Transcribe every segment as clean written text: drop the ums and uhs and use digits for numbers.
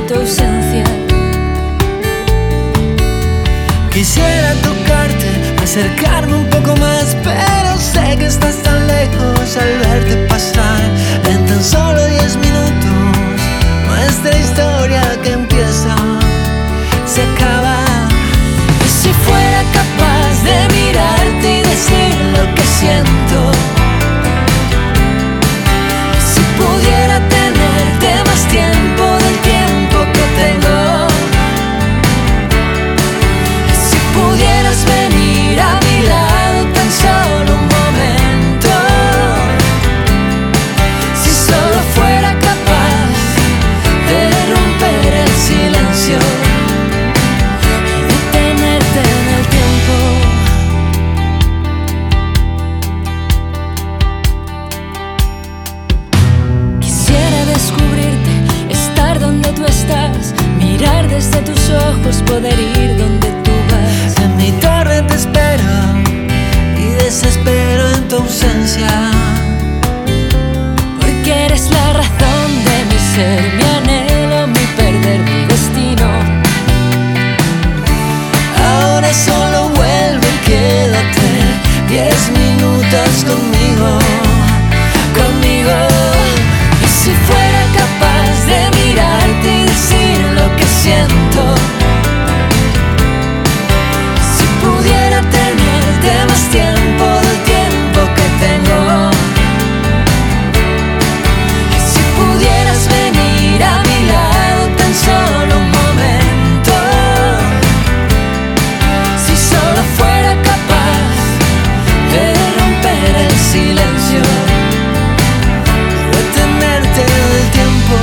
tu ausencia. Quisiera tocarte, acercarme un poco más, pero sé que estás tan lejos al verte pasar. En tan solo 10 minutos, nuestra historia que empieza se acaba. Y si fuera capaz de mirarte y decir lo que siento, si pudiera tenerte más tiempo del tiempo que tengo, si pudieras venir a mi lado tan solo un momento, si solo fuera capaz de romper el silencio y detenerte en el tiempo. Quisiera descubrirte, estar donde tú estás, mirar desde tus ojos, poder ir donde tú vas. En mi torre te espero y desespero en tu ausencia, porque eres la razón de mi ser, mi anhelo, mi perder, mi destino. Ahora solo vuelve y quédate 10 minutos conmigo, conmigo. Y si fuera capaz de mirarte y decir lo que siento, si pudiera tenerte más tiempo del tiempo que tengo, y si pudieras venir a mi lado tan solo un momento, si solo fuera capaz de romper el silencio, detenerte del tiempo.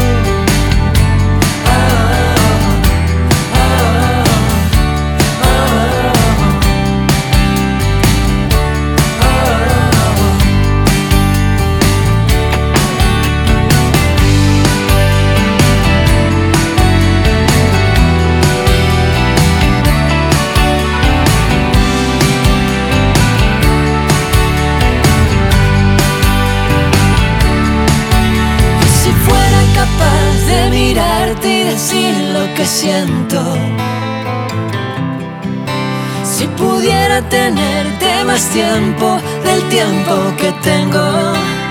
Si fuera capaz de mirarte y decir lo que siento, si pudiera tenerte más tiempo del tiempo que tengo.